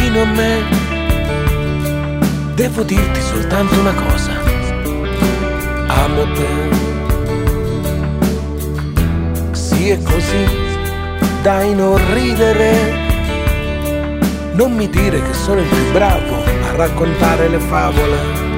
vicino a me. Devo dirti soltanto una cosa: amo te. Sì, è così, dai, non ridere. Non mi dire che sono il più bravo a raccontare le favole.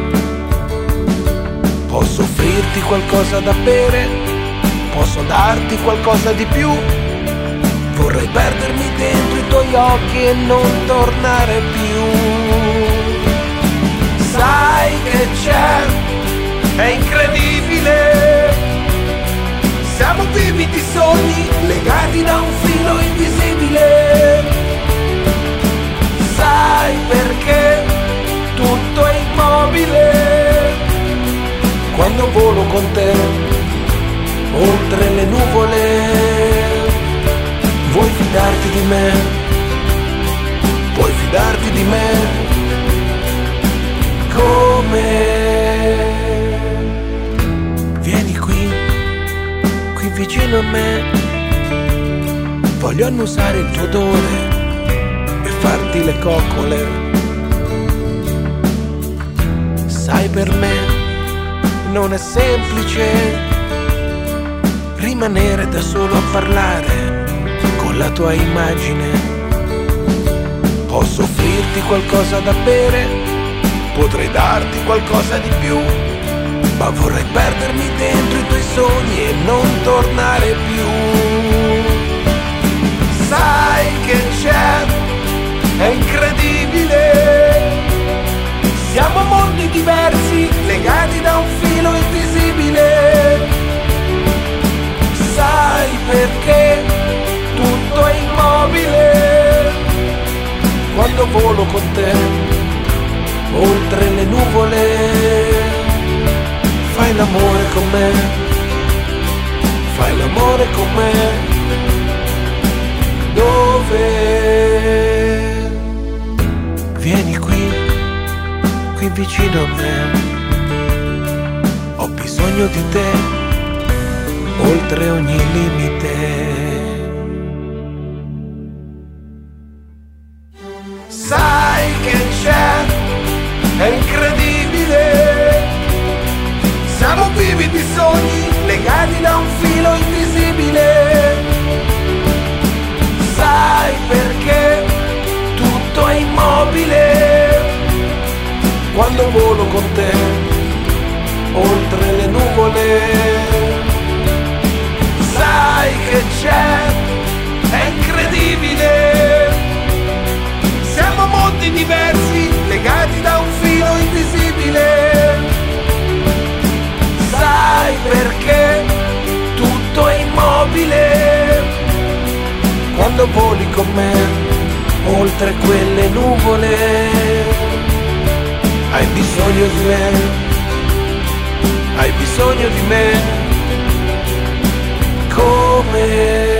Posso offrirti qualcosa da bere, posso darti qualcosa di più. Vorrei perdermi dentro i tuoi occhi e non tornare più. Sai che c'è, è incredibile. Siamo vivi di sogni, legati da un filo invisibile. Sai perché tutto è immobile quando volo con te oltre le nuvole. Vuoi fidarti di me? Puoi fidarti di me? Come? Vieni qui vicino a me. Voglio annusare il tuo odore e farti le coccole. Sai, per me non è semplice rimanere da solo a parlare con la tua immagine. Posso offrirti qualcosa da bere, potrei darti qualcosa di più, ma vorrei perdermi dentro i tuoi sogni e non tornare più. Sai che c'è, è incredibile. Siamo mondi diversi, legati da un filo invisibile. Sai perché tutto è immobile quando volo con te oltre le nuvole. Fai l'amore con me, fai l'amore con me. Dove? Vieni qui vicino a me. Ho bisogno di te, oltre ogni limite. Sai che c'è, è incredibile. Siamo vivi di sogni, legati da un filo invisibile. Sai perché tutto è immobile quando volo con te oltre le nuvole. Sai che c'è, è incredibile. Siamo mondi diversi, legati da un filo invisibile. Sai perché tutto è immobile quando voli con me oltre quelle nuvole. Hai bisogno di me, hai bisogno di me. Come?